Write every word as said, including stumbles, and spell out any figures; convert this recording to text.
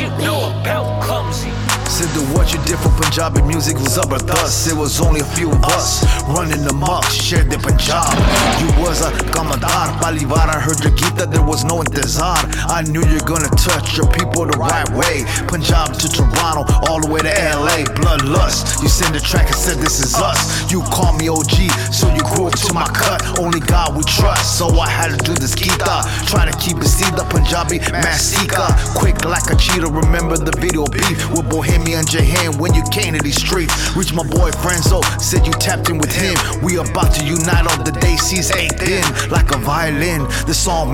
you know about clumsy? Siddhu, what you did for Punjabi music was zabardast. It was only a few of us running amok, shared the Punjab. You was a kamadar, palivar. I heard your Gita, there was no intezar. I knew you're gonna touch your people the right way. Punjab to Toronto, all the way to L A. Bloodlust, you sent the track and said this is us. You call me O G, so you grew up to my cut. Only God we trust, so I had to do this Gita. Try to keep it see the Punjabi Masika. Quick like a cheetah, remember the video beef with Bohemian Jahan when you came to these streets. Reached my boy Frenzo, said you tapped in with him. We about to unite on the day sees eighth in like a violin. The song